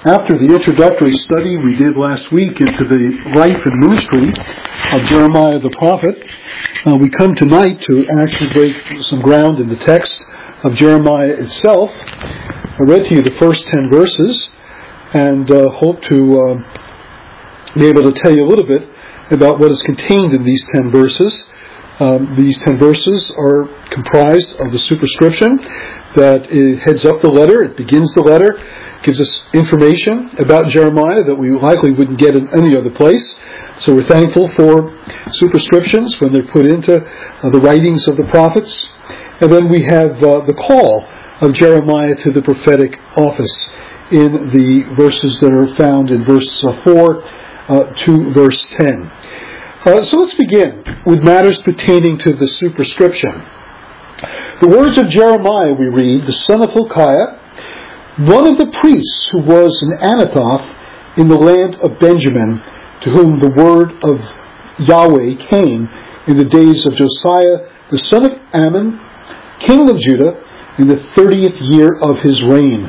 After the introductory study we did last week into the life and ministry of Jeremiah the prophet, we come tonight to actually break some ground in the text of Jeremiah itself. I read to you the first 10 verses and hope to be able to tell you a little bit about what is contained in these 10 verses. These 10 verses are comprised of the superscription that heads up the letter. It begins the letter, gives us information about Jeremiah that we likely wouldn't get in any other place. So we're thankful for superscriptions when they're put into the writings of the prophets. And then we have the call of Jeremiah to the prophetic office in the verses that are found in verse 4 to verse 10. So let's begin with matters pertaining to the superscription. The words of Jeremiah, we read, the son of Hilkiah, one of the priests who was in Anathoth in the land of Benjamin, to whom the word of Yahweh came in the days of Josiah, the son of Ammon, king of Judah, in the 30th year of his reign.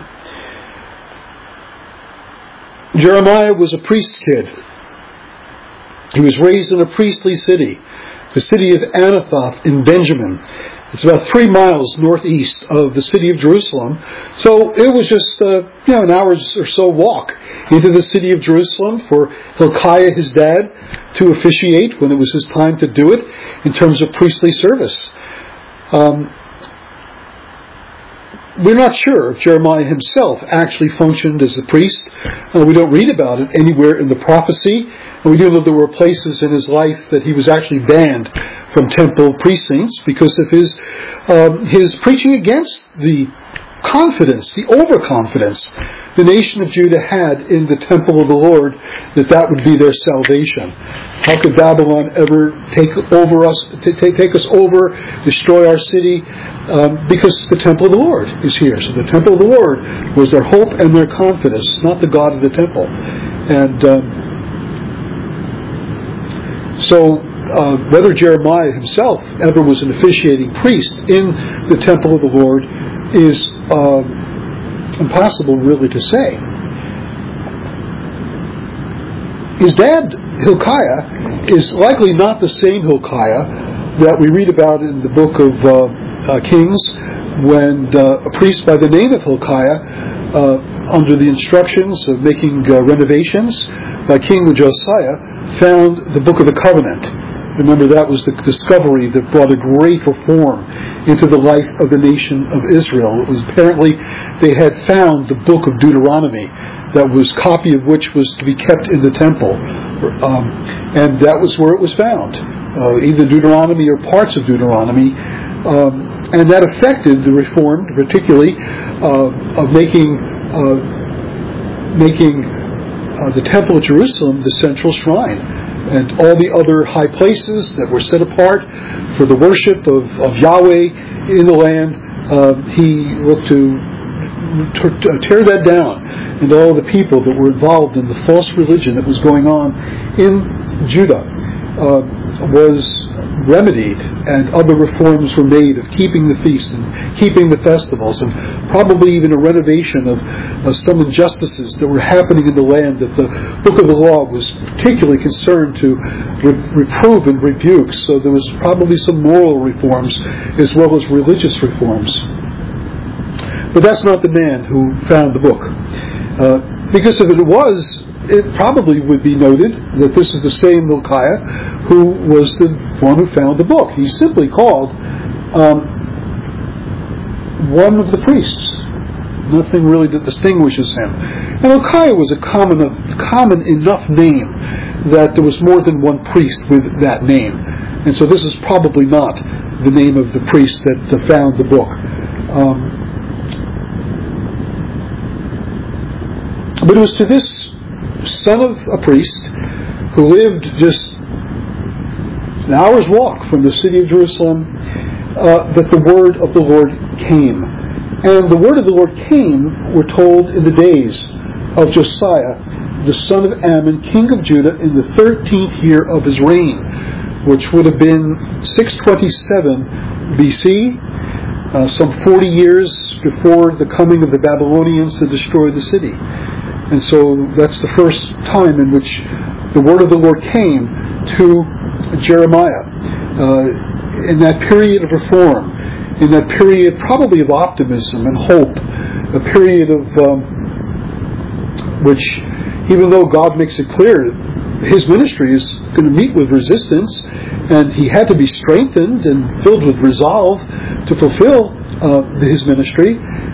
Jeremiah was a priest's kid. He was raised in a priestly city, the city of Anathoth in Benjamin. It's about 3 miles northeast of the city of Jerusalem. So it was just an hour or so walk into the city of Jerusalem for Hilkiah, his dad, to officiate when it was his time to do it in terms of priestly service. We're not sure if Jeremiah himself actually functioned as a priest. We don't read about it anywhere in the prophecy. And we do know there were places in his life that he was actually banned from temple precincts because of his preaching against the confidence, the overconfidence the nation of Judah had in the temple of the Lord, that would be their salvation. How could Babylon ever take us over, destroy our city? Because the temple of the Lord is here. So the temple of the Lord was their hope and their confidence, not the God of the temple. And so whether Jeremiah himself ever was an officiating priest in the temple of the Lord is impossible really to say. His dad, Hilkiah, is likely not the same Hilkiah that we read about in the book of Kings, when a priest by the name of Hilkiah, under the instructions of making renovations by King Josiah, found the Book of the Covenant. Remember, that was the discovery that brought a great reform into the life of the nation of Israel. It was apparently they had found the book of Deuteronomy, that was copy of which was to be kept in the temple, and that was where it was found, either Deuteronomy or parts of Deuteronomy, and that affected the reform, particularly of making the Temple of Jerusalem the central shrine. And all the other high places that were set apart for the worship of Yahweh in the land, he looked to tear that down. And all the people that were involved in the false religion that was going on in Judah was remedied, and other reforms were made of keeping the feasts and keeping the festivals, and probably even a renovation of some injustices that were happening in the land that the book of the law was particularly concerned to reprove and rebuke. So there was probably some moral reforms as well as religious reforms. But that's not the man who found the book. Because if it was, it probably would be noted that this is the same Hilkiah who was the one who found the book. He's simply called one of the priests. Nothing really that distinguishes him. And Hilkiah was a common enough name that there was more than one priest with that name. And so this is probably not the name of the priest that found the book. But it was to this son of a priest who lived just an hour's walk from the city of Jerusalem that the word of the Lord came. And the word of the Lord came, we're told, in the days of Josiah, the son of Ammon, king of Judah, in the 13th year of his reign, which would have been 627 BC, some 40 years before the coming of the Babylonians to destroy the city. And so that's the first time in which the word of the Lord came to Jeremiah. In that period of reform, in that period probably of optimism and hope, a period of which, even though God makes it clear his ministry is going to meet with resistance, and he had to be strengthened and filled with resolve to fulfill his ministry,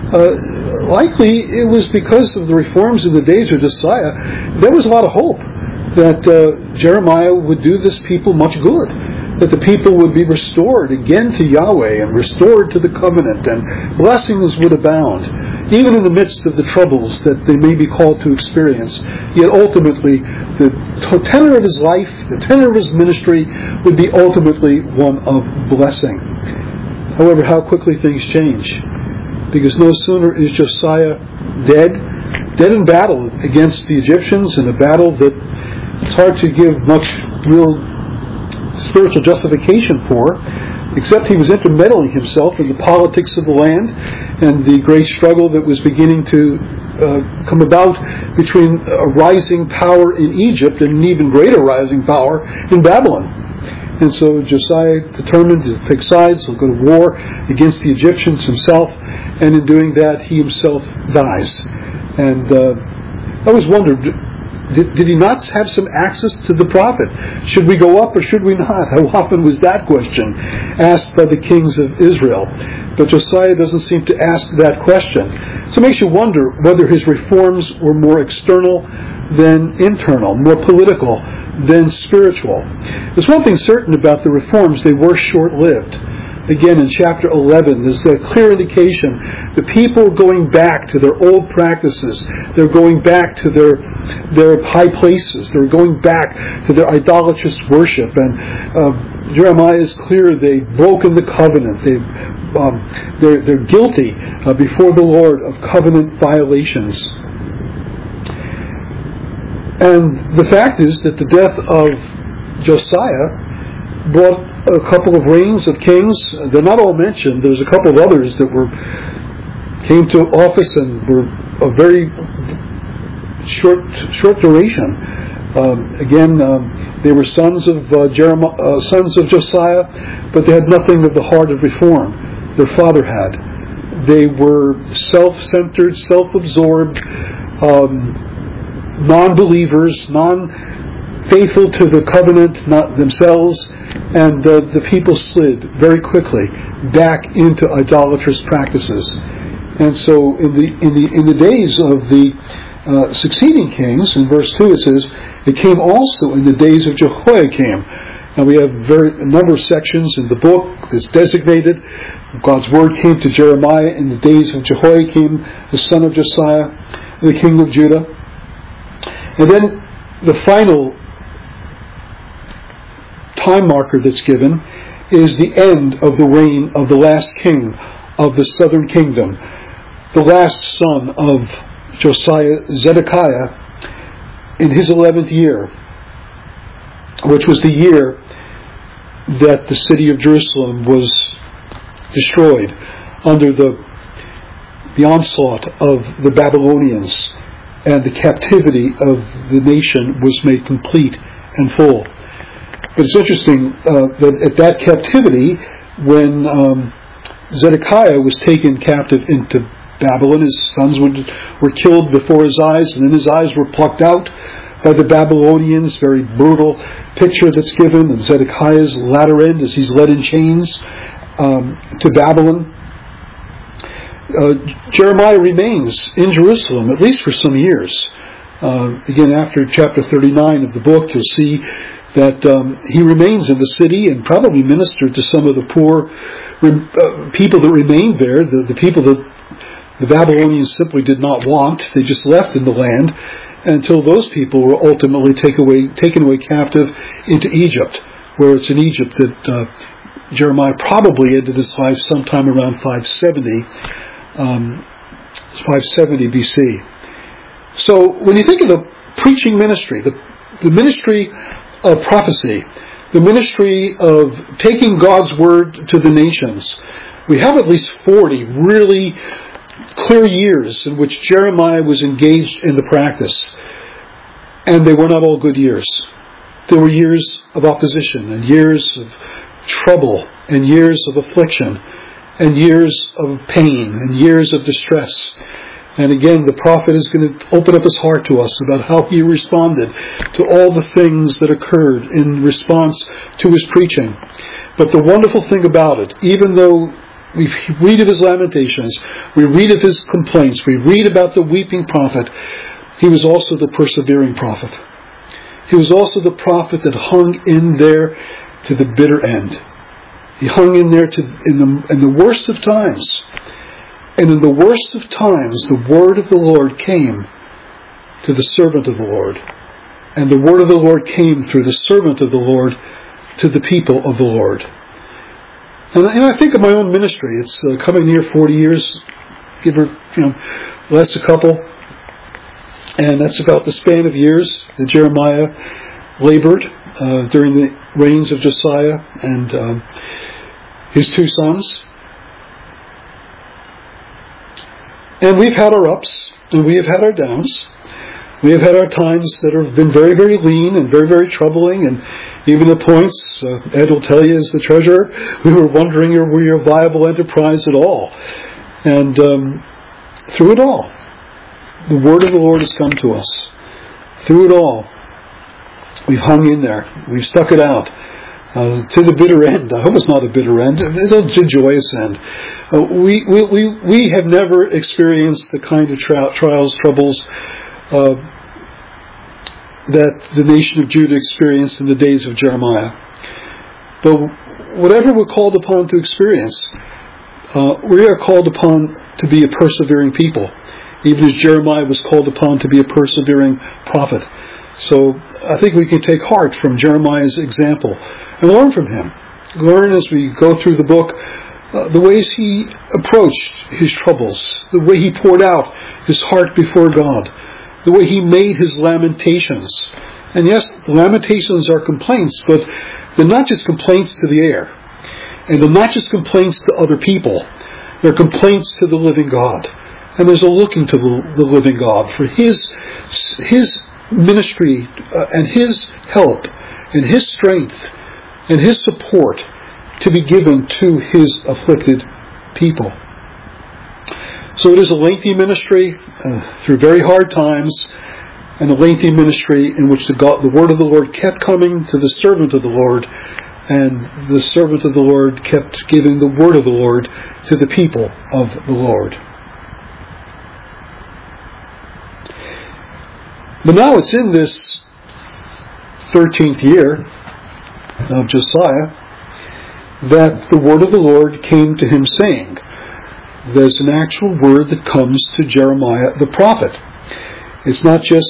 likely it was because of the reforms in the days of Josiah. There was a lot of hope that Jeremiah would do this people much good, that the people would be restored again to Yahweh and restored to the covenant, and blessings would abound, even in the midst of the troubles that they may be called to experience. Yet ultimately, the tenor of his life, the tenor of his ministry, would be ultimately one of blessing. However, how quickly things change. Because no sooner is Josiah dead in battle against the Egyptians, in a battle that it's hard to give much real spiritual justification for, except he was intermeddling himself in the politics of the land and the great struggle that was beginning to come about between a rising power in Egypt and an even greater rising power in Babylon. And so Josiah determined to take sides. He'll go to war against the Egyptians himself, and in doing that he himself dies. And I always wondered, did he not have some access to the prophet? Should we go up or should we not? How often was that question asked by the kings of Israel? But Josiah doesn't seem to ask that question. So it makes you wonder whether his reforms were more external than internal, more political than spiritual. There's one thing certain about the reforms: they were short-lived. Again, in chapter 11, there's a clear indication the people are going back to their old practices. They're going back to their high places. They're going back to their idolatrous worship. And Jeremiah is clear they've broken the covenant. They're guilty before the Lord of covenant violations. And the fact is that the death of Josiah brought a couple of reigns of kings. They're not all mentioned. There's a couple of others that came to office and were a very short duration. They were sons of Josiah, but they had nothing of the heart of reform their father had. They were self-centered, self-absorbed, non-believers, faithful to the covenant, not themselves, and the people slid very quickly back into idolatrous practices. And so, in the days of the succeeding kings, in verse 2 it says, "It came also in the days of Jehoiakim." Now we have a number of sections in the book that's designated. God's word came to Jeremiah in the days of Jehoiakim, the son of Josiah, the king of Judah. And then the final time marker that's given is the end of the reign of the last king of the southern kingdom, the last son of Josiah, Zedekiah, in his 11th year, which was the year that the city of Jerusalem was destroyed under the onslaught of the Babylonians, and the captivity of the nation was made complete and full. But it's interesting that at that captivity, when Zedekiah was taken captive into Babylon, his sons were killed before his eyes, and then his eyes were plucked out by the Babylonians. Very brutal picture that's given of Zedekiah's latter end as he's led in chains to Babylon. Jeremiah remains in Jerusalem, at least for some years. Again, after chapter 39 of the book, you'll see that he remains in the city and probably ministered to some of the poor people that remained there, the people that the Babylonians simply did not want. They just left in the land until those people were ultimately taken away captive into Egypt, where it's in Egypt that Jeremiah probably ended his life sometime around 570 BC. So when you think of the preaching ministry, the ministry of prophecy, the ministry of taking God's word to the nations, we have at least 40 really clear years in which Jeremiah was engaged in the practice. And they were not all good years. There were years of opposition, and years of trouble, and years of affliction, and years of pain, and years of distress. And again, the prophet is going to open up his heart to us about how he responded to all the things that occurred in response to his preaching. But the wonderful thing about it, even though we read of his lamentations, we read of his complaints, we read about the weeping prophet, he was also the persevering prophet. He was also the prophet that hung in there to the bitter end. He hung in there in the worst of times. And in the worst of times, the word of the Lord came to the servant of the Lord. And the word of the Lord came through the servant of the Lord to the people of the Lord. And I think of my own ministry. It's coming near 40 years, give or less a couple. And that's about the span of years that Jeremiah labored during the reigns of Josiah and his two sons. And we've had our ups, and we have had our downs. We have had our times that have been very, very lean and very, very troubling, and even at points, Ed will tell you as the treasurer, we were wondering if we were a viable enterprise at all. And through it all, the word of the Lord has come to us. Through it all, we've hung in there. We've stuck it out to the bitter end. I hope it's not a bitter end. It's a joyous end. We have never experienced the kind of trials, troubles that the nation of Judah experienced in the days of Jeremiah. But whatever we're called upon to experience, we are called upon to be a persevering people, even as Jeremiah was called upon to be a persevering prophet. So I think we can take heart from Jeremiah's example and learn from him. Learn as we go through the book the ways he approached his troubles, the way he poured out his heart before God, the way he made his lamentations. And yes, the lamentations are complaints, but they're not just complaints to the air. And they're not just complaints to other people. They're complaints to the living God. And there's a looking to the living God for his ministry and his help and his strength and his support to be given to his afflicted people. So it is a lengthy ministry through very hard times, and a lengthy ministry in which the word of the Lord kept coming to the servant of the Lord, and the servant of the Lord kept giving the word of the Lord to the people of the Lord. But now it's in this 13th year of Josiah that the word of the Lord came to him saying, there's an actual word that comes to Jeremiah the prophet. It's not just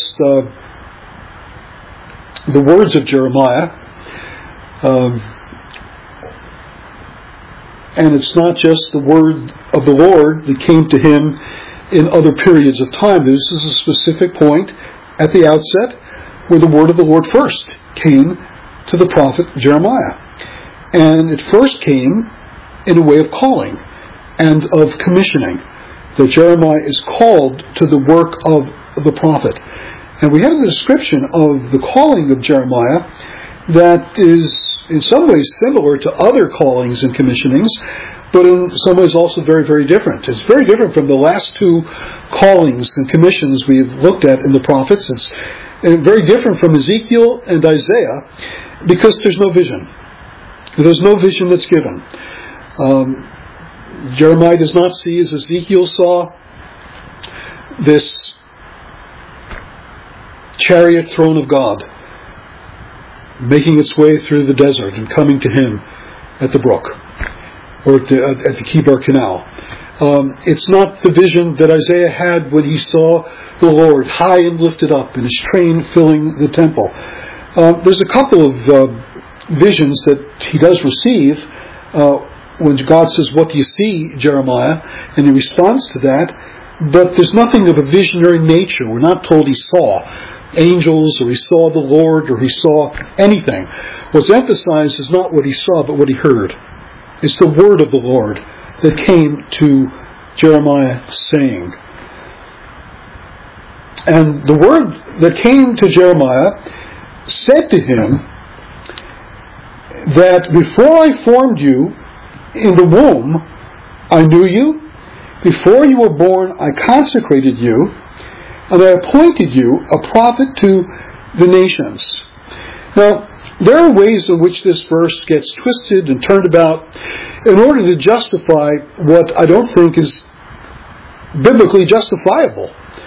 the words of Jeremiah, and it's not just the word of the Lord that came to him in other periods of time. This is a specific point at the outset where the word of the Lord first came to the prophet Jeremiah. And it first came in a way of calling and of commissioning, that Jeremiah is called to the work of the prophet. And we have a description of the calling of Jeremiah that is in some ways similar to other callings and commissionings, but in some ways also very, very different. It's very different from the last two callings and commissions we've looked at in the prophets. It's very different from Ezekiel and Isaiah because there's no vision. There's no vision that's given. Jeremiah does not see, as Ezekiel saw, this chariot throne of God making its way through the desert and coming to him at the brook or at the Kibar Canal. It's not the vision that Isaiah had when he saw the Lord high and lifted up and his train filling the temple. There's a couple of visions that he does receive when God says, what do you see, Jeremiah? And he responds to that. But there's nothing of a visionary nature. We're not told he saw angels or he saw the Lord or he saw anything. What's emphasized is not what he saw but what he heard. It's the word of the Lord that came to Jeremiah saying? And the word that came to Jeremiah said to him that before I formed you in the womb, I knew you. Before you were born, I consecrated you, and I appointed you a prophet to the nations. Now, there are ways in which this verse gets twisted and turned about in order to justify what I don't think is biblically justifiable.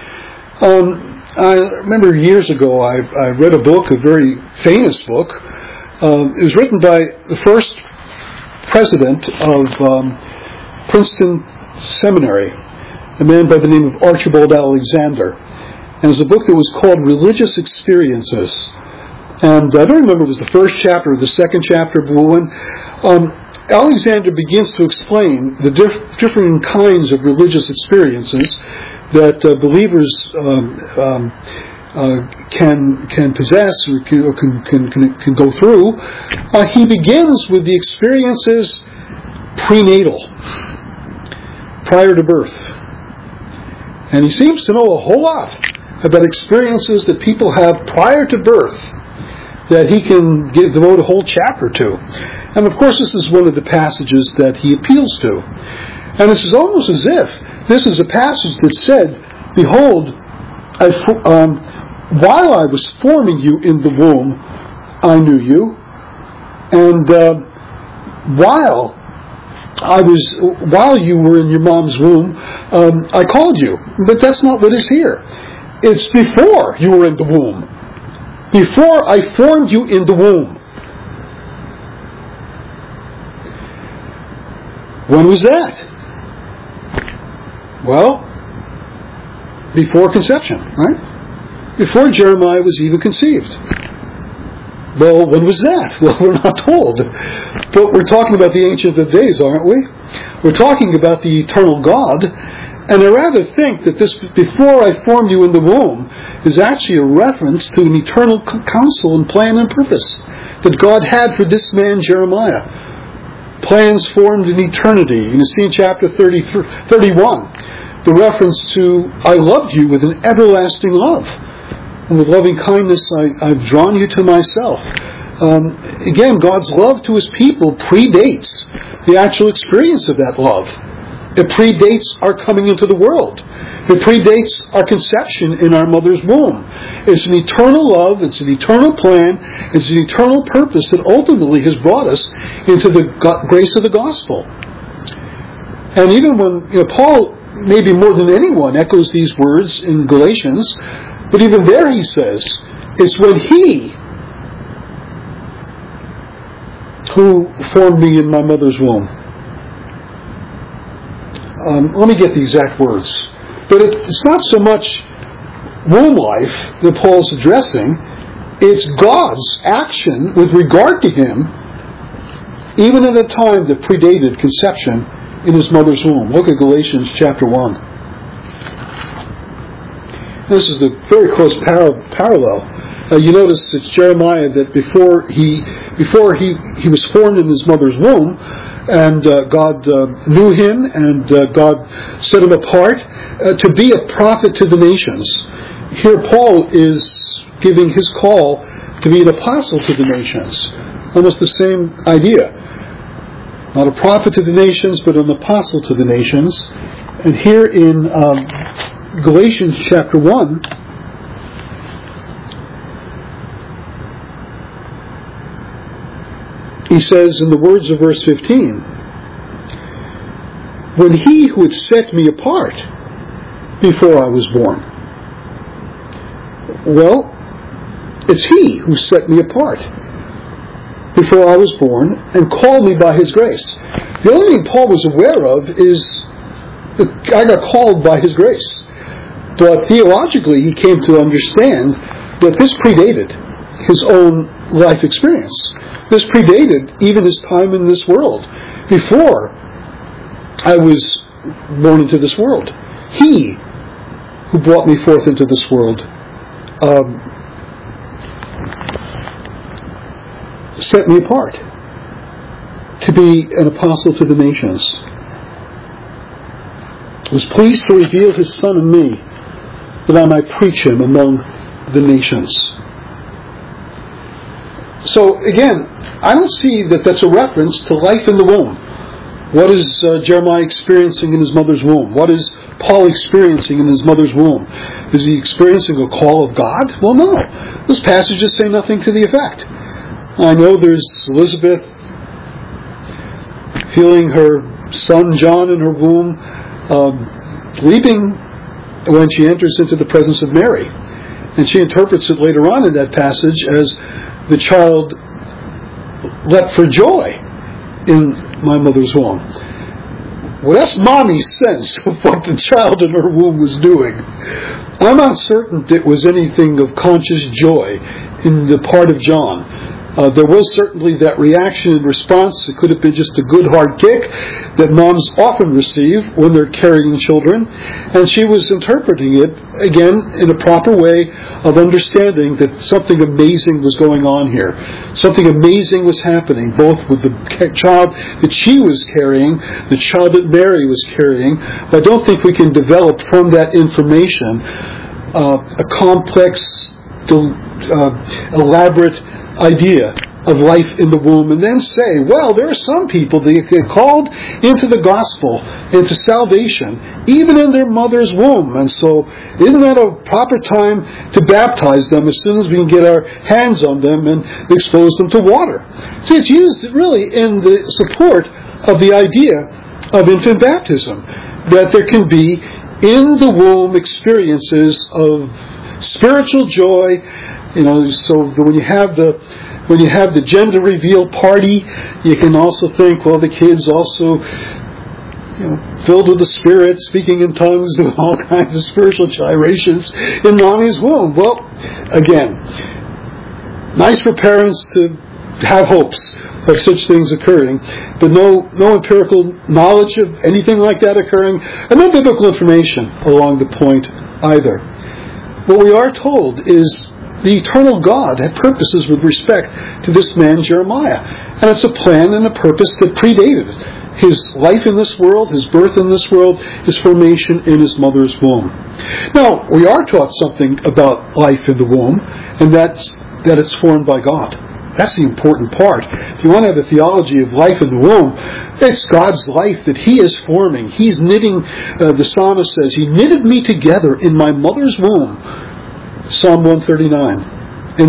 I remember years ago I read a book, a very famous book. It was written by the first president of Princeton Seminary, a man by the name of Archibald Alexander. And it was a book that was called Religious Experiences. And I don't remember if it was the first chapter or the second chapter, but when Alexander begins to explain the different kinds of religious experiences that believers can possess or can go through, he begins with the experiences prenatal, prior to birth. And he seems to know a whole lot about experiences that people have prior to birth that he can devote a whole chapter to. And of course this is one of the passages that he appeals to. And this is almost as if this is a passage that said, behold, while I was forming you in the womb, I knew you. And while you were in your mom's womb, I called you. But that's not what is here. It's before you were in the womb. Before I formed you in the womb. When was that? Well, before conception, right? Before Jeremiah was even conceived. Well, when was that? Well, we're not told. But we're talking about the Ancient of Days, aren't we? We're talking about the eternal God. And I rather think that this, before I formed you in the womb, is actually a reference to an eternal counsel and plan and purpose that God had for this man, Jeremiah. Plans formed in eternity. You see in chapter 31, the reference to, I loved you with an everlasting love. And with loving kindness I've drawn you to myself. Again, God's love to His people predates the actual experience of that love. It predates our coming into the world. It predates our conception in our mother's womb. It's an eternal love, it's an eternal plan, it's an eternal purpose that ultimately has brought us into the grace of the gospel. And even when Paul, maybe more than anyone, echoes these words in Galatians, but even there he says, it's when He who formed me in my mother's womb. Let me get the exact words. But it's not so much womb life that Paul's addressing. It's God's action with regard to him, even at a time that predated conception in his mother's womb. Look at Galatians chapter 1. This is a very close parallel. You notice it's Jeremiah that before he was formed in his mother's womb, and God knew him, and God set him apart to be a prophet to the nations. Here Paul is giving his call to be an apostle to the nations. Almost the same idea. Not a prophet to the nations, but an apostle to the nations. And here in Galatians chapter 1, he says in the words of verse 15, when He who had set me apart before I was born. Well, it's He who set me apart before I was born and called me by His grace. The only thing Paul was aware of is that I got called by His grace. But theologically he came to understand that this predated his own life experience. This predated even his time in this world. Before I was born into this world, He who brought me forth into this world set me apart to be an apostle to the nations. was pleased to reveal his Son in me, that I might preach him among the nations. So again, I don't see that that's a reference to life in the womb. What is Jeremiah experiencing in his mother's womb? What is Paul experiencing in his mother's womb? Is he experiencing a call of God? Well, no. Those passages say nothing to the effect. I know there's Elizabeth feeling her son John in her womb, leaping when she enters into the presence of Mary. And she interprets it later on in that passage as the child leapt for joy in my mother's womb. Well, that's mommy's sense of what the child in her womb was doing. I'm not certain it was anything of conscious joy in the part of John. There was certainly that reaction and response. It could have been just a good hard kick that moms often receive when they're carrying children. And she was interpreting it, again, in a proper way of understanding that something amazing was going on here. Something amazing was happening, both with the child that she was carrying, the child that Mary was carrying. But I don't think we can develop from that information a complex, elaborate idea of life in the womb, and then say, well, there are some people that get called into the gospel, into salvation, even in their mother's womb. And so, isn't that a proper time to baptize them as soon as we can get our hands on them and expose them to water? See, it's used really in the support of the idea of infant baptism, that there can be in the womb experiences of spiritual joy. So when you have the gender reveal party, you can also think, well, the kid's also, filled with the Spirit, speaking in tongues, doing all kinds of spiritual gyrations in mommy's womb. Well, again, nice for parents to have hopes of such things occurring, but no empirical knowledge of anything like that occurring, and no biblical information along the point either. What we are told is the eternal God had purposes with respect to this man Jeremiah. And it's a plan and a purpose that predated his life in this world, his birth in this world, his formation in his mother's womb. Now, we are taught something about life in the womb, and that it's formed by God. That's the important part. If you want to have a theology of life in the womb, it's God's life that He is forming. He's knitting, the psalmist says, He knitted me together in my mother's womb. Psalm 139. In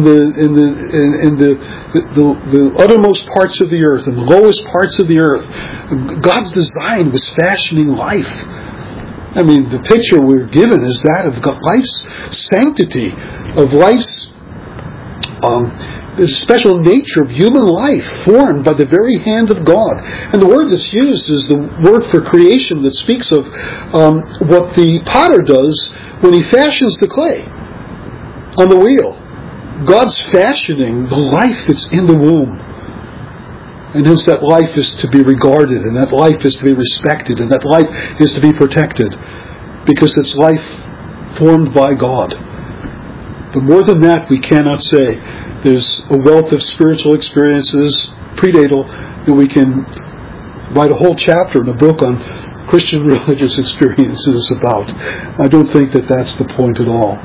the uttermost parts of the earth, in the lowest parts of the earth, God's design was fashioning life. I mean, the picture we're given is that of life's sanctity, of life's the special nature of human life formed by the very hand of God. And the word that's used is the word for creation that speaks of what the potter does when he fashions the clay on the wheel. God's fashioning the life that's in the womb. And hence that life is to be regarded, and that life is to be respected, and that life is to be protected, because it's life formed by God. But more than that, we cannot say. There's a wealth of spiritual experiences, prenatal, that we can write a whole chapter in a book on Christian religious experiences about. I don't think that that's the point at all.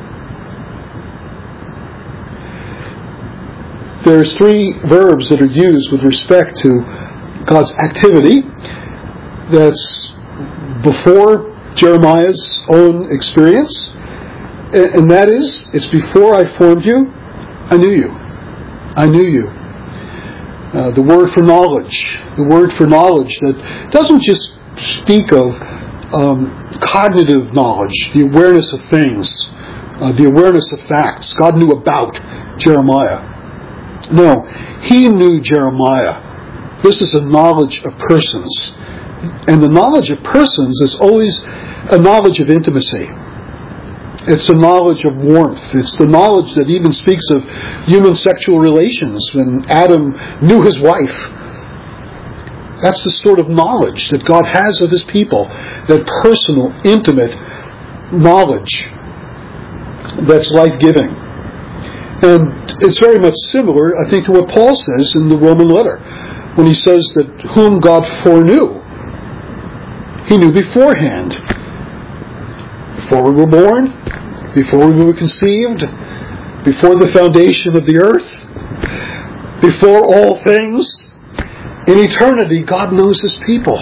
There's three verbs that are used with respect to God's activity. That's before Jeremiah's own experience. And that is, it's before I formed you, I knew you. I knew you. The word for knowledge. The word for knowledge that doesn't just speak of cognitive knowledge, the awareness of things, the awareness of facts. God knew about Jeremiah. No, He knew Jeremiah. This is a knowledge of persons. And the knowledge of persons is always a knowledge of intimacy. It's a knowledge of warmth. It's the knowledge that even speaks of human sexual relations when Adam knew his wife. That's the sort of knowledge that God has of His people. That personal, intimate knowledge that's life-giving. And it's very much similar, I think, to what Paul says in the Roman letter, when he says that whom God foreknew, He knew beforehand. Before we were born, before we were conceived, before the foundation of the earth, before all things, in eternity, God knows His people.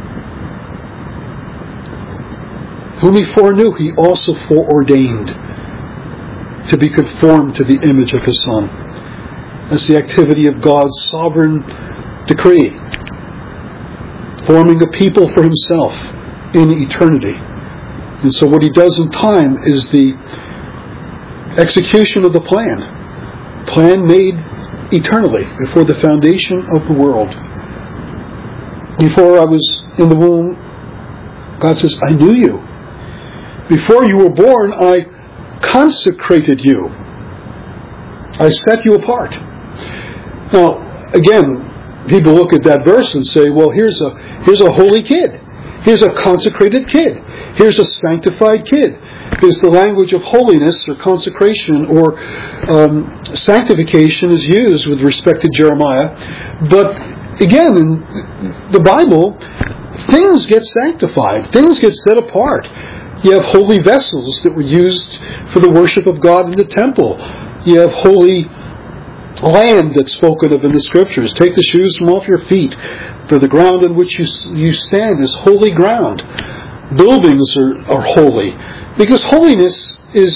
Whom He foreknew, He also foreordained to be conformed to the image of His Son. That's the activity of God's sovereign decree, forming a people for Himself in eternity. And so what He does in time is the execution of the plan made eternally, before the foundation of the world. Before I was in the womb, God says, I knew you. Before you were born, I consecrated you. I set you apart. Now, again, people look at that verse and say, well, here's a holy kid. Here's a consecrated kid. Here's a sanctified kid. Because the language of holiness or consecration or sanctification is used with respect to Jeremiah. But again, in the Bible, things get sanctified. Things get set apart. You have holy vessels that were used for the worship of God in the temple. You have holy land that's spoken of in the Scriptures. Take the shoes from off your feet, for the ground on which you stand is holy ground. Buildings are holy, because holiness it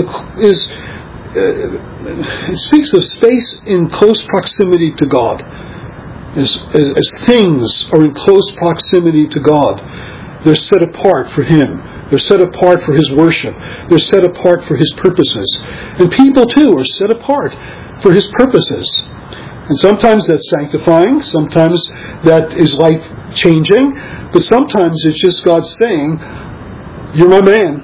speaks of space in close proximity to God. As things are in close proximity to God, they're set apart for Him. They're set apart for His worship. They're set apart for His purposes. And people too are set apart for His purposes. And sometimes that's sanctifying, sometimes that is life-changing, but sometimes it's just God saying, you're my man.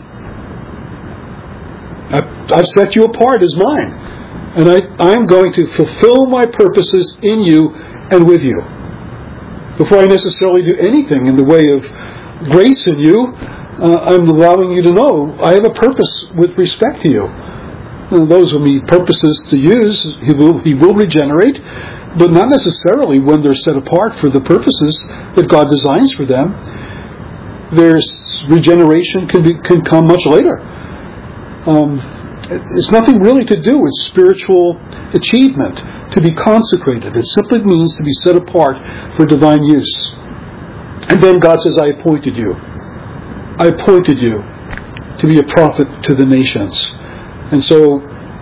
I've set you apart as mine. And I'm going to fulfill my purposes in you and with you. Before I necessarily do anything in the way of grace in you, I'm allowing you to know I have a purpose with respect to you. And those will be purposes to use. He will regenerate, but not necessarily when they're set apart for the purposes that God designs for them. Their regeneration can come much later. It's nothing really to do with spiritual achievement, to be consecrated. It simply means to be set apart for divine use. And then God says, I appointed you. I appointed you to be a prophet to the nations. And so,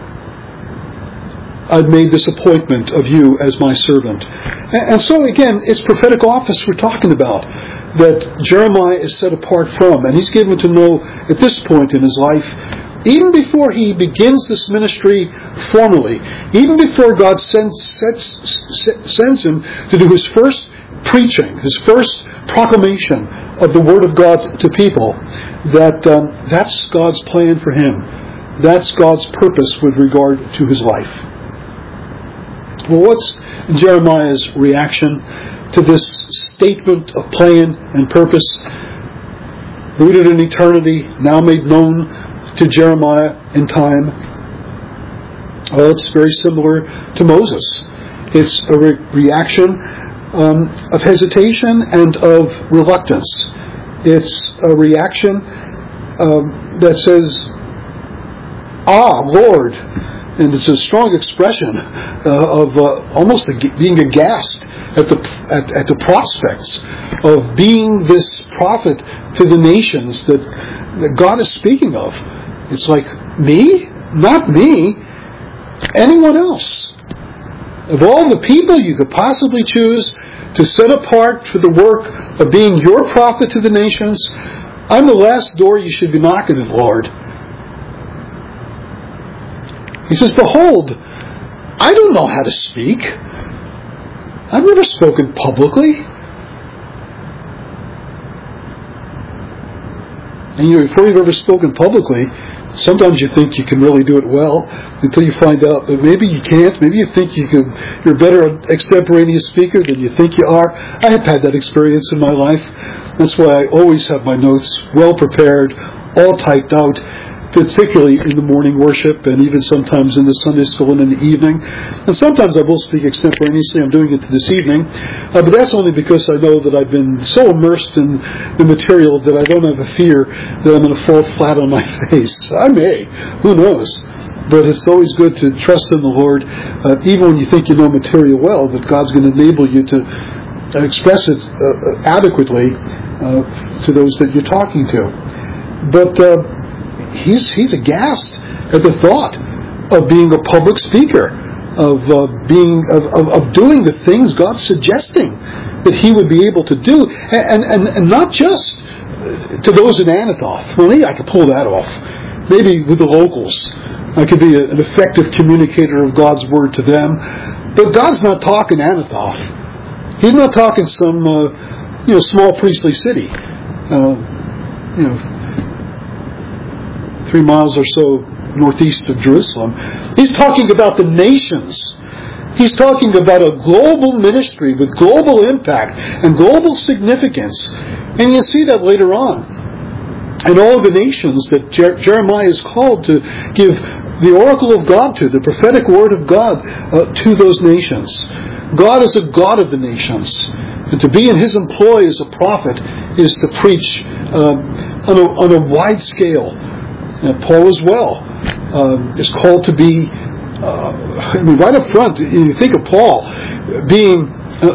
I've made this appointment of you as my servant. And so again, it's prophetic office we're talking about, that Jeremiah is set apart from. And he's given to know at this point in his life, even before he begins this ministry formally, even before God sends him to do his first preaching, his first proclamation of the Word of God to people, that's God's plan for him. That's God's purpose with regard to his life. Well, what's Jeremiah's reaction to this statement of plan and purpose, rooted in eternity, now made known to Jeremiah in time? Well, it's very similar to Moses. It's a reaction of hesitation and of reluctance. It's a reaction that says, "Ah, Lord," and it's a strong expression of almost being aghast at the prospects of being this prophet to the nations that God is speaking of. It's like, me? Not me. Anyone else. Of all the people you could possibly choose to set apart for the work of being your prophet to the nations, I'm the last door you should be knocking at, Lord. He says, behold, I don't know how to speak. I've never spoken publicly. And before you've ever spoken publicly, sometimes you think you can really do it well until you find out that maybe you can't. Maybe you think you're better an extemporaneous speaker than you think you are. I have had that experience in my life. That's why I always have my notes well prepared, all typed out, particularly in the morning worship and even sometimes in the Sunday school and in the evening. And sometimes I will speak extemporaneously. I'm doing it this evening. But that's only because I know that I've been so immersed in the material that I don't have a fear that I'm going to fall flat on my face. I may. Who knows? But it's always good to trust in the Lord, even when you think you know material well, that God's going to enable you to express it adequately to those that you're talking to. But he's aghast at the thought of being a public speaker, of doing the things God's suggesting that he would be able to do, and not just to those in Anathoth. Well, maybe I could pull that off. Maybe with the locals, I could be an effective communicator of God's word to them. But God's not talking Anathoth. He's not talking some small priestly city. 3 miles or so northeast of Jerusalem. He's talking about the nations. He's talking about a global ministry with global impact and global significance. And you see that later on. And all the nations that Jeremiah is called to give the oracle of God to, the prophetic word of God to those nations. God is a God of the nations. And to be in his employ as a prophet is to preach on a wide scale. Paul as well is called to be, right up front, you think of Paul being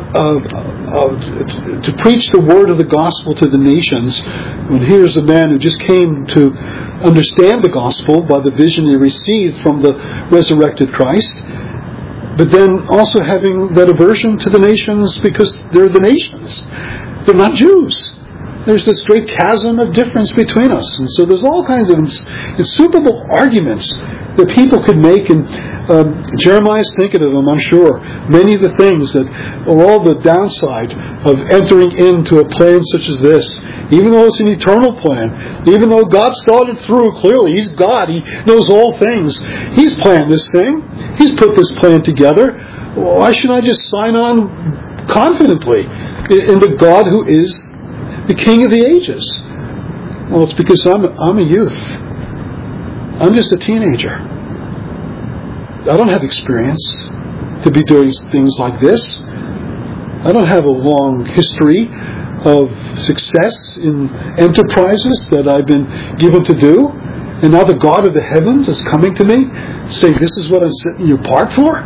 to preach the word of the gospel to the nations, when here's a man who just came to understand the gospel by the vision he received from the resurrected Christ, but then also having that aversion to the nations because they're the nations. They're not Jews. There's this great chasm of difference between us. And so there's all kinds of insuperable arguments that people could make, and Jeremiah's thinking of them, I'm sure. Many of the things that are all the downside of entering into a plan such as this, even though it's an eternal plan, even though God's thought it through clearly. He's God. He knows all things. He's planned this thing. He's put this plan together. Why shouldn't I just sign on confidently in the God who is the King of the ages? Well, it's because I'm a youth. I'm just a teenager. I don't have experience to be doing things like this. I don't have a long history of success in enterprises that I've been given to do. And now the God of the heavens is coming to me saying, this is what I'm setting you apart for?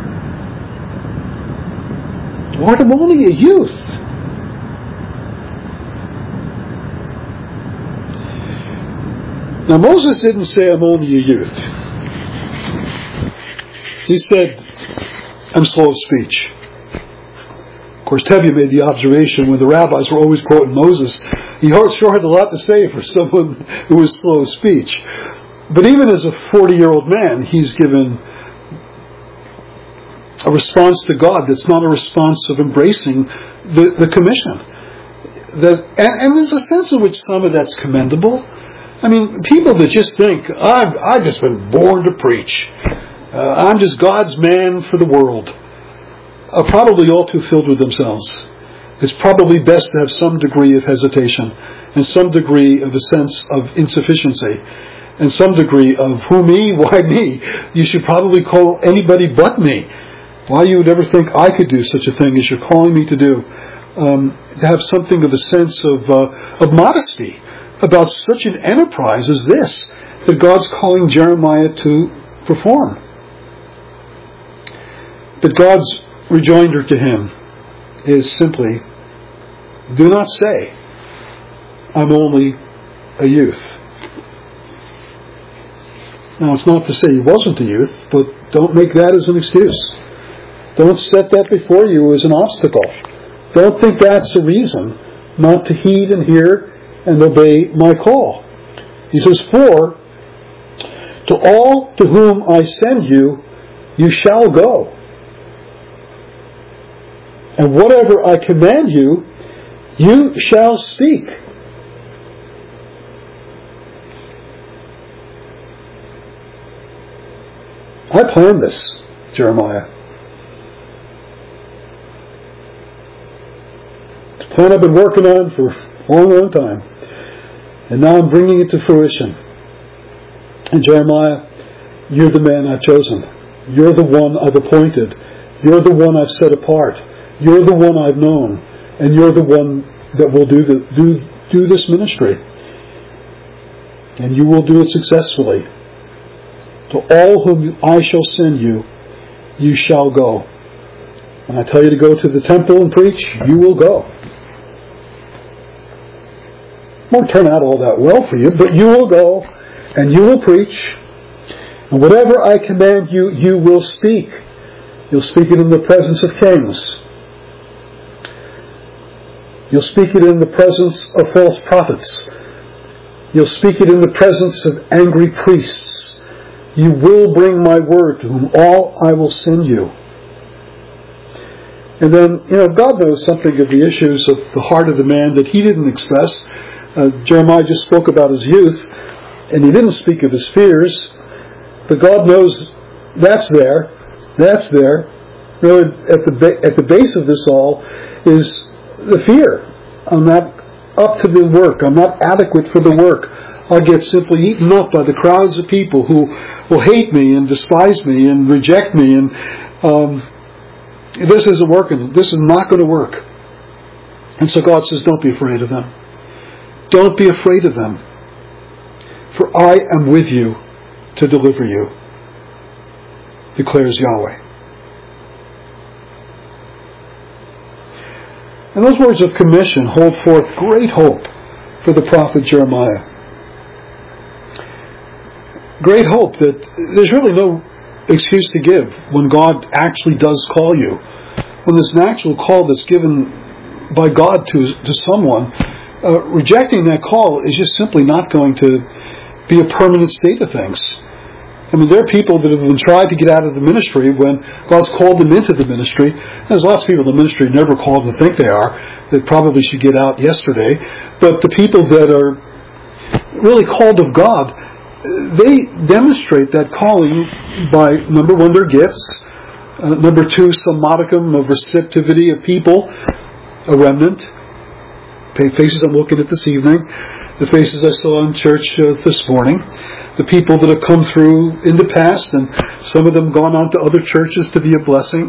Lord, I'm only a youth. Now Moses didn't say, I'm only a youth. He said, I'm slow of speech. Of course, Tevye made the observation when the rabbis were always quoting Moses, he sure had a lot to say for someone who was slow of speech. But even as a 40-year-old man, he's given a response to God that's not a response of embracing the commission. And there's a sense in which some of that's commendable. I mean, people that just think, I've just been born to preach. I'm just God's man for the world, are probably all too filled with themselves. It's probably best to have some degree of hesitation and some degree of a sense of insufficiency and some degree of who me, why me. You should probably call anybody but me. Why you would ever think I could do such a thing as you're calling me to do. To have something of a sense of modesty about such an enterprise as this that God's calling Jeremiah to perform. But God's rejoinder to him is simply, do not say, I'm only a youth. Now, it's not to say he wasn't a youth, but don't make that as an excuse. Don't set that before you as an obstacle. Don't think that's a reason not to heed and hear and obey my call. He says, for to all to whom I send you, you shall go. And whatever I command you, you shall speak. I planned this, Jeremiah. It's a plan I've been working on for a long, long time. And now I'm bringing it to fruition. And Jeremiah, you're the man I've chosen. You're the one I've appointed. You're the one I've set apart. You're the one I've known. And you're the one that will do this ministry. And you will do it successfully. To all whom I shall send you, you shall go. When I tell you to go to the temple and preach, you will go. It won't turn out all that well for you, but you will go and you will preach. And whatever I command you, you will speak. You'll speak it in the presence of kings. You'll speak it in the presence of false prophets. You'll speak it in the presence of angry priests. You will bring my word to whom all I will send you. And then, God knows something of the issues of the heart of the man that he didn't express. Jeremiah just spoke about his youth, and he didn't speak of his fears. But God knows that's there. That's there. Really, at the base of this all is the fear. I'm not up to the work. I'm not adequate for the work. I'll get simply eaten up by the crowds of people who will hate me and despise me and reject me. And this isn't working. This is not going to work. And so God says, don't be afraid of them. Don't be afraid of them. For I am with you to deliver you, declares Yahweh. And those words of commission hold forth great hope for the prophet Jeremiah. Great hope that there's really no excuse to give when God actually does call you. When there's an actual call that's given by God to someone, rejecting that call is just simply not going to be a permanent state of things. I mean, there are people that have been tried to get out of the ministry when God's called them into the ministry. There's lots of people in the ministry never called and think they are, that probably should get out yesterday. But the people that are really called of God, they demonstrate that calling by, number one, their gifts. Number two, some modicum of receptivity of people, a remnant. Faces I'm looking at this evening, the faces I saw in church this morning, the people that have come through in the past, and some of them gone on to other churches to be a blessing.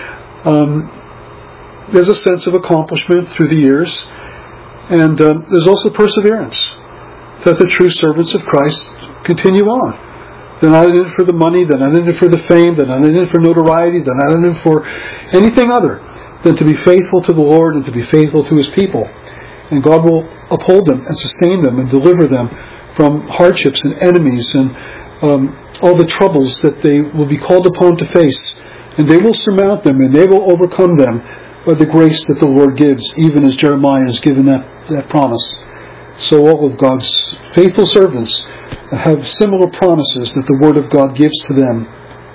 There's a sense of accomplishment through the years, and there's also perseverance, that the true servants of Christ continue on. They're not in it for the money, they're not in it for the fame, they're not in it for notoriety, they're not in it for anything other than to be faithful to the Lord and to be faithful to His people. And God will uphold them and sustain them and deliver them from hardships and enemies and all the troubles that they will be called upon to face. And they will surmount them and they will overcome them by the grace that the Lord gives, even as Jeremiah has given that promise. So all of God's faithful servants have similar promises that the Word of God gives to them.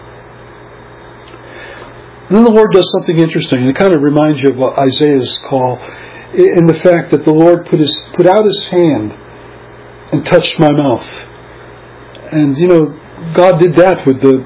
And then the Lord does something interesting, and it kind of reminds you of Isaiah's call, in the fact that the Lord put out His hand and touched my mouth. And God did that with the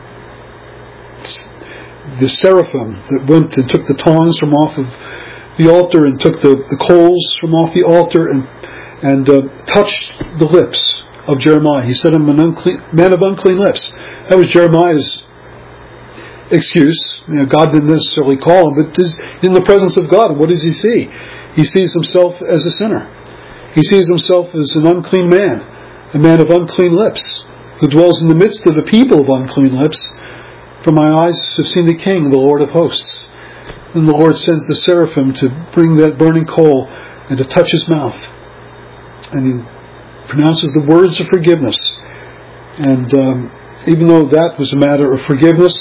seraphim that went and took the tongs from off of the altar and took the coals from off the altar and touched the lips of Jeremiah. He said, I'm a man of unclean lips. That was Jeremiah's excuse. God didn't necessarily call him, but in the presence of God, what does he see? He sees himself as a sinner. He sees himself as an unclean man, a man of unclean lips, who dwells in the midst of the people of unclean lips. For my eyes have seen the King, the Lord of hosts. And the Lord sends the seraphim to bring that burning coal and to touch his mouth. And he pronounces the words of forgiveness. And even though that was a matter of forgiveness,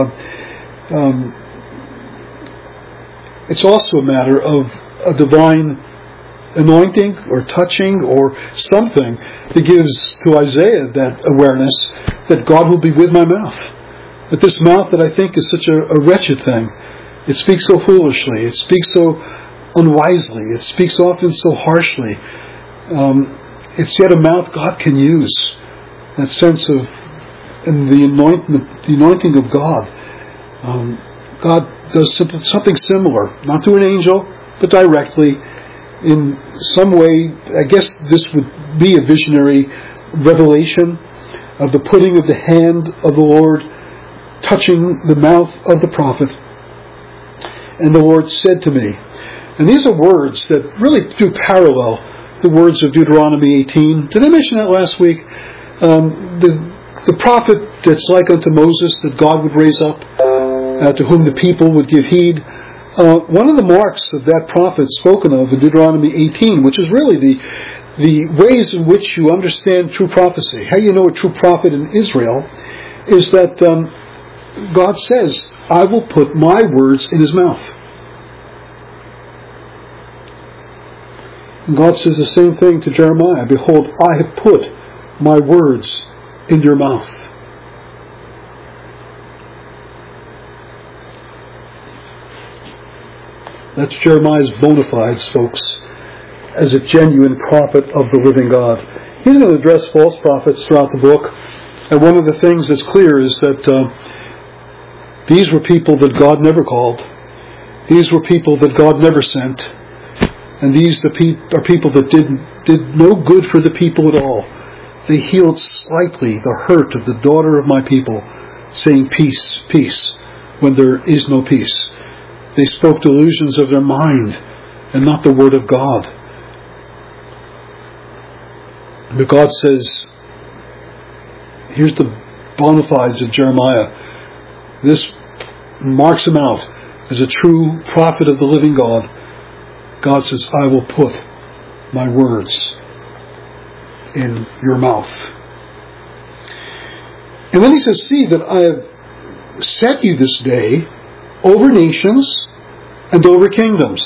it's also a matter of a divine anointing or touching or something that gives to Isaiah that awareness that God will be with my mouth. That this mouth that I think is such a wretched thing, it speaks so foolishly, it speaks so unwisely, it speaks often so harshly. It's yet a mouth God can use. That sense of the anointing of God. God does something similar, not to an angel, but directly. In some way, I guess this would be a visionary revelation. of the putting of the hand of the Lord touching the mouth of the prophet. And the Lord said to me, and these are words that really do parallel the words of Deuteronomy 18. Did I mention that last week? The prophet that's like unto Moses that God would raise up, to whom the people would give heed. One of the marks of that prophet spoken of in Deuteronomy 18, which is really the ways in which you understand true prophecy, how you know a true prophet in Israel, is that God says, I will put my words in his mouth. And God says the same thing to Jeremiah. Behold, I have put my words in your mouth. That's Jeremiah's bona fides, folks, as a genuine prophet of the living God. He's going to address false prophets throughout the book. And one of the things that's clear is that these were people that God never called. These were people that God never sent. And these are people that did no good for the people at all. They healed slightly the hurt of the daughter of my people, saying, peace, peace, when there is no peace. They spoke delusions of their mind and not the word of God. But God says, here's the bona fides of Jeremiah. This marks him out as a true prophet of the living God. God says, I will put my words in your mouth. And then he says, see that I have set you this day over nations and over kingdoms.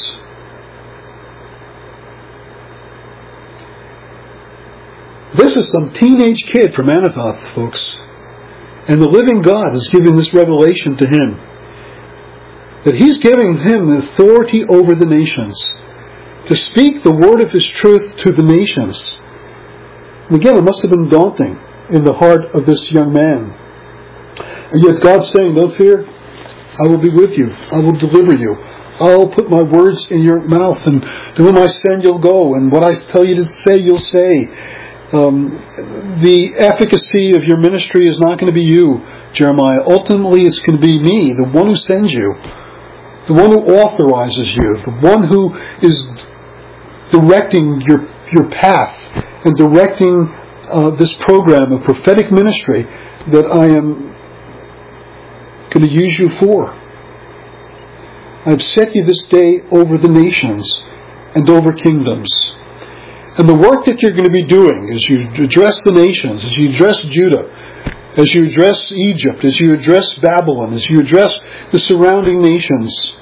This is some teenage kid from Anathoth, folks. And the living God is giving this revelation to him. That he's giving him authority over the nations. To speak the word of his truth to the nations. And again, it must have been daunting in the heart of this young man. And yet God's saying, don't fear. I will be with you. I will deliver you. I'll put my words in your mouth. And to whom I send, you'll go. And what I tell you to say, you'll say. The efficacy of your ministry is not going to be you, Jeremiah. Ultimately, it's going to be me, the one who sends you. The one who authorizes you. The one who is directing your path and directing this program of prophetic ministry that I am going to use you for. I've set you this day over the nations and over kingdoms. And the work that you're going to be doing as you address the nations, as you address Judah, as you address Egypt, as you address Babylon, as you address the surrounding nations,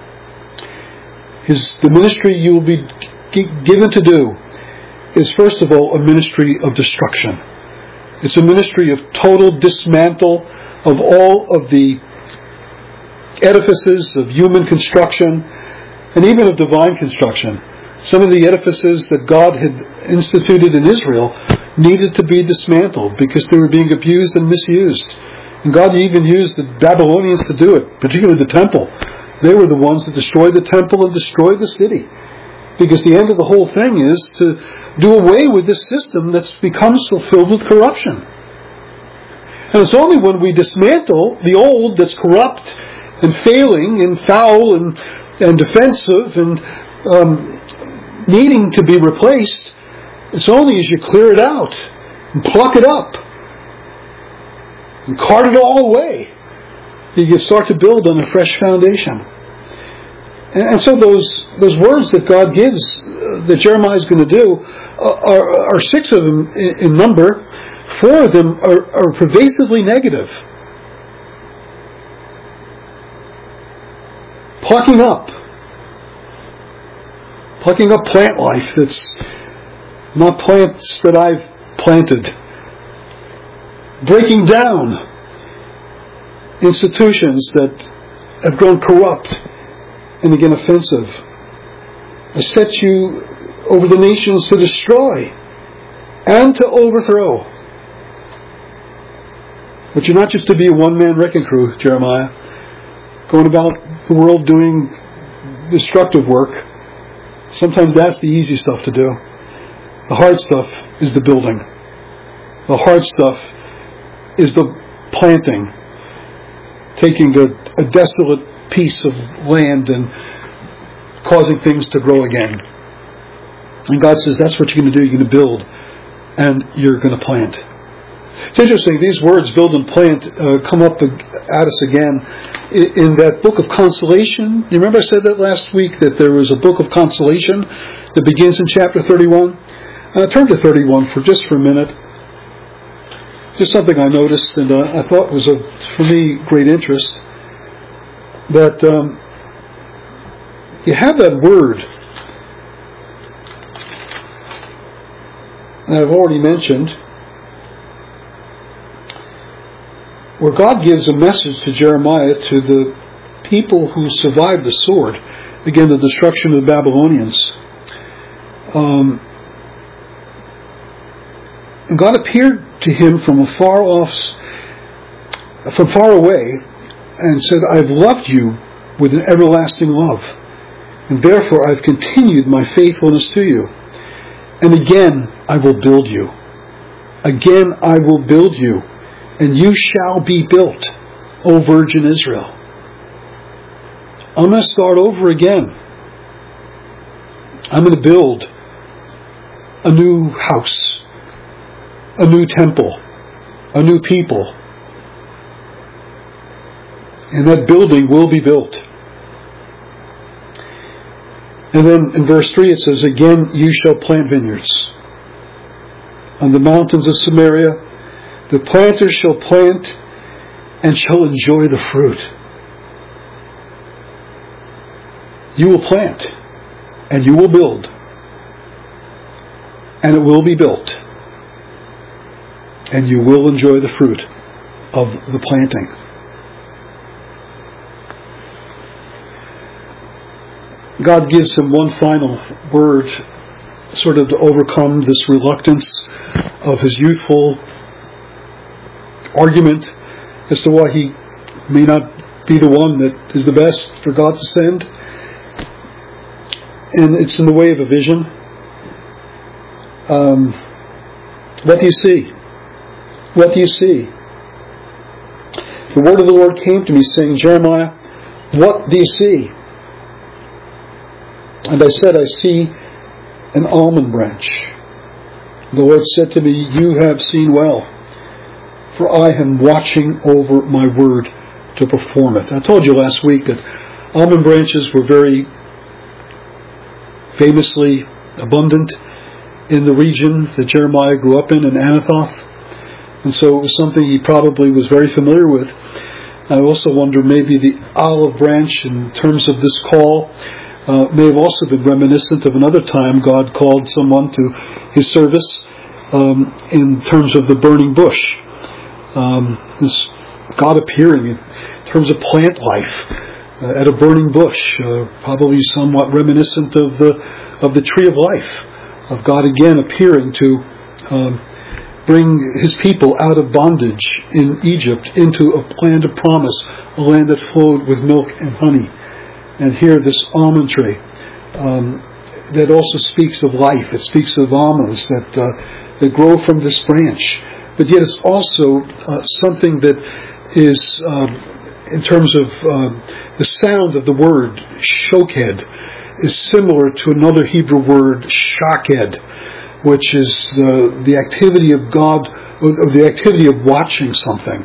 the ministry you will be given to do is first of all a ministry of destruction. It's a ministry of total dismantle of all of the edifices of human construction and even of divine construction. Some of the edifices that God had instituted in Israel needed to be dismantled because they were being abused and misused. And God even used the Babylonians to do it, particularly the temple. They were the ones that destroyed the temple and destroyed the city. Because the end of the whole thing is to do away with this system that's become so filled with corruption. And it's only when we dismantle the old that's corrupt and failing and foul and defensive and needing to be replaced, it's only as you clear it out and pluck it up and cart it all away that you start to build on a fresh foundation. And so those words that God gives that Jeremiah is going to do are 6 of them in number. 4 of them are pervasively negative. Plucking up plant life that's not plants that I've planted. Breaking down institutions that have grown corrupt and again offensive. I set you over the nations to destroy and to overthrow. But you're not just to be a one-man wrecking crew, Jeremiah, going about the world doing destructive work. Sometimes that's the easy stuff to do. The hard stuff is the building. The hard stuff is the planting, taking a desolate piece of land and causing things to grow again. And God says, that's what you're going to do. You're going to build and you're going to plant. It's interesting, these words, build and plant, come up at us again in that book of consolation. You remember I said that last week, that there was a book of consolation that begins in chapter 31? Turn to 31 for a minute. Just something I noticed and I thought was for me, great interest. That you have that word that I've already mentioned, where God gives a message to Jeremiah, to the people who survived the sword, again, the destruction of the Babylonians. And God appeared to him from far away, and said, I've loved you with an everlasting love, and therefore I've continued my faithfulness to you. And again I will build you. Again I will build you, and you shall be built, O Virgin Israel. I'm going to start over again. I'm going to build a new house, a new temple, a new people. And that building will be built. And then in verse 3 it says, again you shall plant vineyards on the mountains of Samaria. The planters shall plant and shall enjoy the fruit. You will plant and you will build, and it will be built, and you will enjoy the fruit of the planting. God gives him one final word, sort of to overcome this reluctance of his youthful argument as to why he may not be the one that is the best for God to send. And it's in the way of a vision. What do you see? What do you see? The word of the Lord came to me saying, Jeremiah, what do you see? And I said, I see an almond branch. The Lord said to me, you have seen well, for I am watching over my word to perform it. I told you last week that almond branches were very famously abundant in the region that Jeremiah grew up in Anathoth. And so it was something he probably was very familiar with. I also wonder maybe the olive branch, in terms of this call, may have also been reminiscent of another time God called someone to his service in terms of the burning bush. This God appearing in terms of plant life at a burning bush, probably somewhat reminiscent of the tree of life, of God again appearing to bring his people out of bondage in Egypt into a land of promise, a land that flowed with milk and honey. And here this almond tree that also speaks of life. It speaks of almonds that grow from this branch. But yet it's also something that is, in terms of the sound of the word, shoked, is similar to another Hebrew word, shaked, which is the activity of God, or the activity of watching something.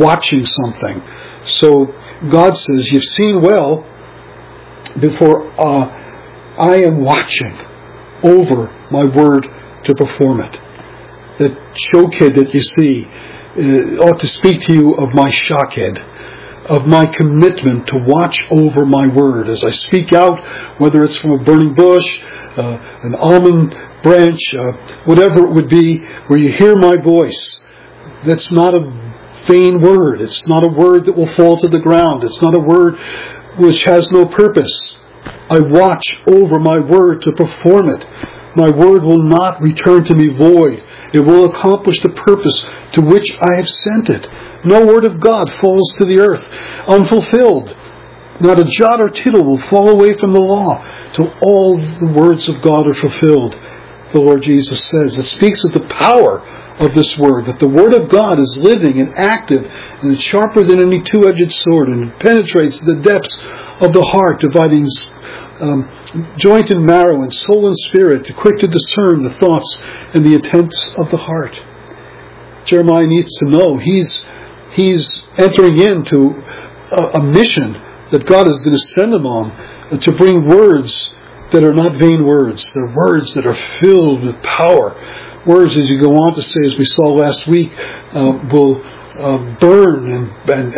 So God says, you've seen well, before I am watching over my word to perform it. That shoked that you see ought to speak to you of my shaked, of my commitment to watch over my word as I speak out, whether it's from a burning bush, an almond branch, whatever it would be, where you hear my voice. That's not a vain word. It's not a word that will fall to the ground. It's not a word which has no purpose. I watch over my word to perform it. My word will not return to me void. It will accomplish the purpose to which I have sent it. No word of God falls to the earth unfulfilled. Not a jot or tittle will fall away from the law till all the words of God are fulfilled. The Lord Jesus says. It speaks of the power of this Word, that the Word of God is living and active and it's sharper than any two-edged sword and penetrates the depths of the heart, dividing joint and marrow and soul and spirit, quick to discern the thoughts and the intents of the heart. Jeremiah needs to know he's entering into a mission that God is going to send him on, to bring words that are not vain words. They're words that are filled with power. Words, as you go on to say, as we saw last week, will burn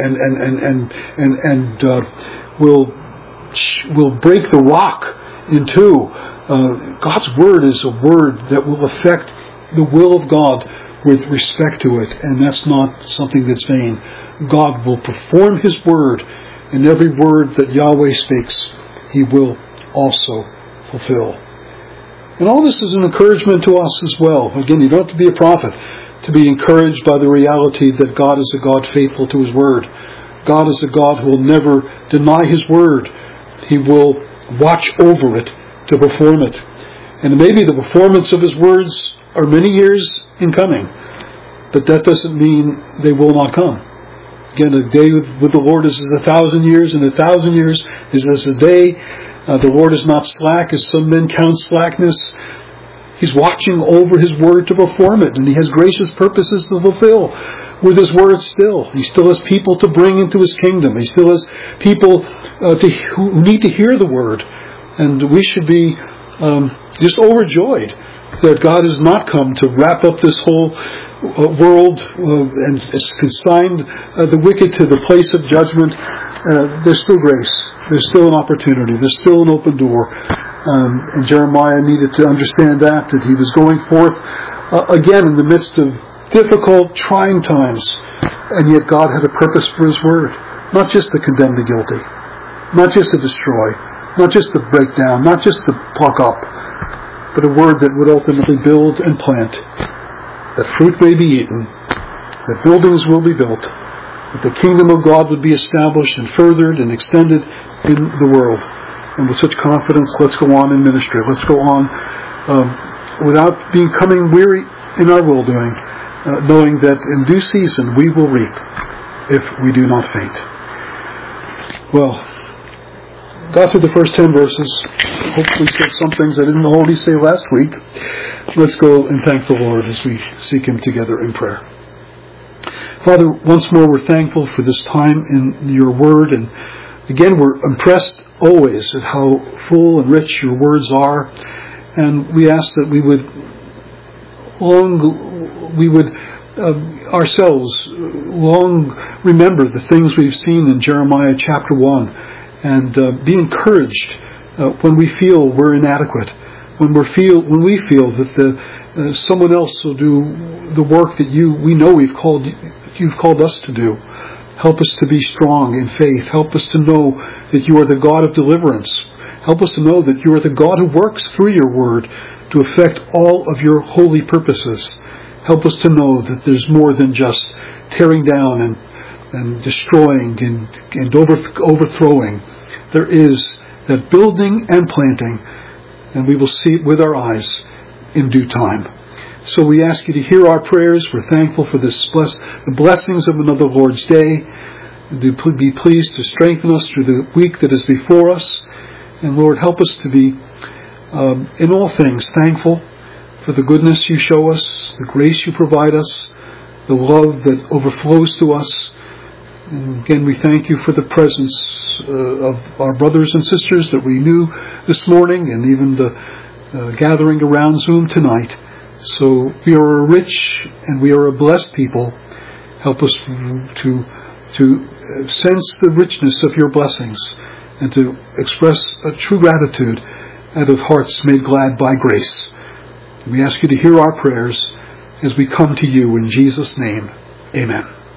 and will break the rock in two. God's Word is a word that will affect the will of God with respect to it, and that's not something that's vain. God will perform His Word, and every word that Yahweh speaks, He will also fulfill. And all this is an encouragement to us as well. Again, you don't have to be a prophet to be encouraged by the reality that God is a God faithful to His Word. God is a God who will never deny His Word. He will watch over it to perform it. And maybe the performance of His words are many years in coming, but that doesn't mean they will not come. Again, a day with the Lord is 1,000 years, and 1,000 years is as a day. The Lord is not slack, as some men count slackness. He's watching over His Word to perform it, and He has gracious purposes to fulfill with His Word still. He still has people to bring into His kingdom. He still has people who need to hear the Word. And we should be just overjoyed that God has not come to wrap up this whole world and has consigned the wicked to the place of judgment. There's still grace. There's still an opportunity. There's still an open door. And Jeremiah needed to understand that he was going forth again in the midst of difficult, trying times. And yet God had a purpose for His Word. Not just to condemn the guilty. Not just to destroy. Not just to break down. Not just to pluck up. But a Word that would ultimately build and plant. That fruit may be eaten. That buildings will be built. That the kingdom of God would be established and furthered and extended in the world. And with such confidence, let's go on in ministry. Let's go on without becoming weary in our will-doing, knowing that in due season we will reap if we do not faint. Well, got through the first 10 verses. Hopefully said some things I didn't already say last week. Let's go and thank the Lord as we seek Him together in prayer. Father, once more we're thankful for this time in Your Word, and again we're impressed always at how full and rich Your words are, and we ask that we would ourselves long remember the things we've seen in Jeremiah chapter 1, and be encouraged when we feel we're inadequate, when we feel that someone else will do the work that we know you've called us to do. Help us to be strong in faith. Help us to know that You are the God of deliverance. Help us to know that You are the God who works through Your Word to effect all of Your holy purposes. Help us to know that there's more than just tearing down and destroying and overthrowing. There is that building and planting, and we will see it with our eyes in due time. So we ask You to hear our prayers. We're thankful for the blessings of another Lord's Day. Do be pleased to strengthen us through the week that is before us. And Lord, help us to be, in all things, thankful for the goodness You show us, the grace You provide us, the love that overflows to us. And again, we thank You for the presence of our brothers and sisters that we knew this morning, and even the gathering around Zoom tonight. So we are a rich and we are a blessed people. Help us to sense the richness of Your blessings and to express a true gratitude out of hearts made glad by grace. We ask You to hear our prayers as we come to You in Jesus' name. Amen.